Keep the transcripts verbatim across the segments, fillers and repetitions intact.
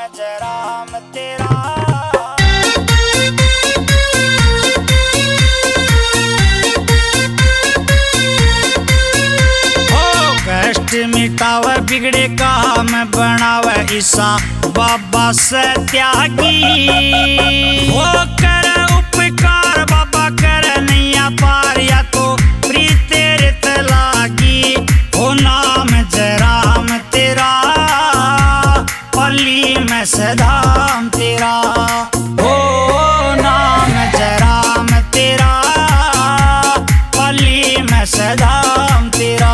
जय राम तेरा। हो कष्ट मिटावे बिगड़े काम बनावे ईसा बाबा से त्यागी। हो कर उपकार बाबा कर नैया पार या तो प्रीत तेरे लागी। हो नाम जय राम तेरा पल्ली में सदाम तेरा। हो नाम जय राम तेरा पल्ली में सदाम तेरा।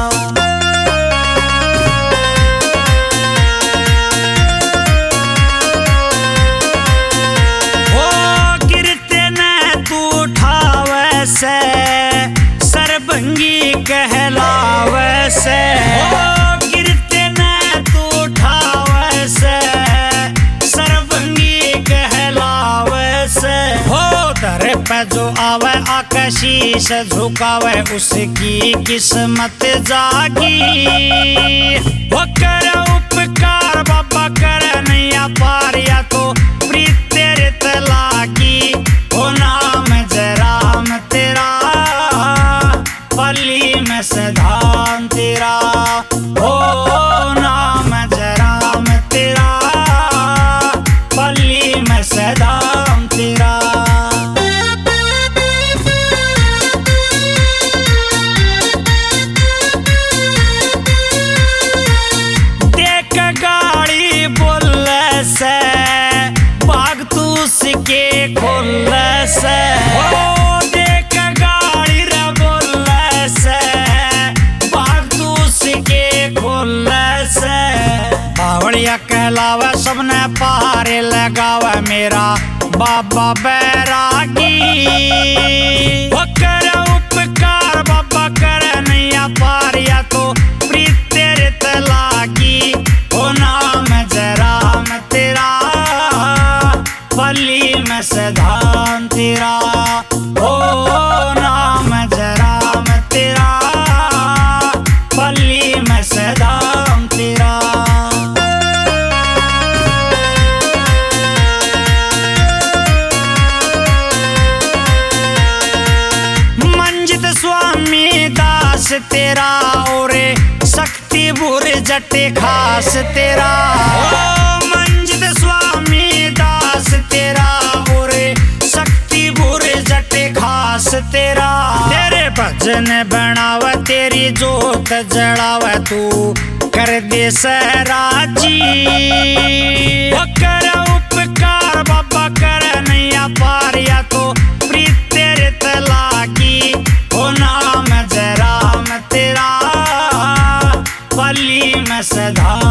सरभंगी कहलावे से हो गिरते न तू उठावे से सरभंगी कहलावे से। हो दर पे जो आवे आके शीश झुकावे उसकी किस्मत जागी। वो कर उपकार बाबा कर नैया पार या तो प्रीत तेरे लागी। हो नाम जय राम तेरा पल्ली में सदाम तेरा। हो नाम जय राम तेरा पल्ली में सदाम तेरा। देख गाड़ी बोल से बाग तू सिके खोल से। बावड़िया कहलावे सबने पहारे लगावे मेरा बाबा बैरागी। वो कर उपकार बाबा कर नैया पार या तो प्रीत तेरे लागी। हो नाम जय राम तेरा पल्ली में सदाम तेरा। हो नाम जय राम तेरा पल्ली में सदाम तेरा। स्वामी दास तेरा और शक्ति बुर जटे खास तेरा। ओ मंजित स्वामी दास तेरा और शक्ति बुर जटे खास तेरा। तेरे भजन बनावे तेरी जोत जड़ावे तू कर दे सहराजी। वो कर उपकार बाबा कर नैया पार या तो प्रीत तेरे लागी। हो नाम जय राम तेरा पल्ली में सदा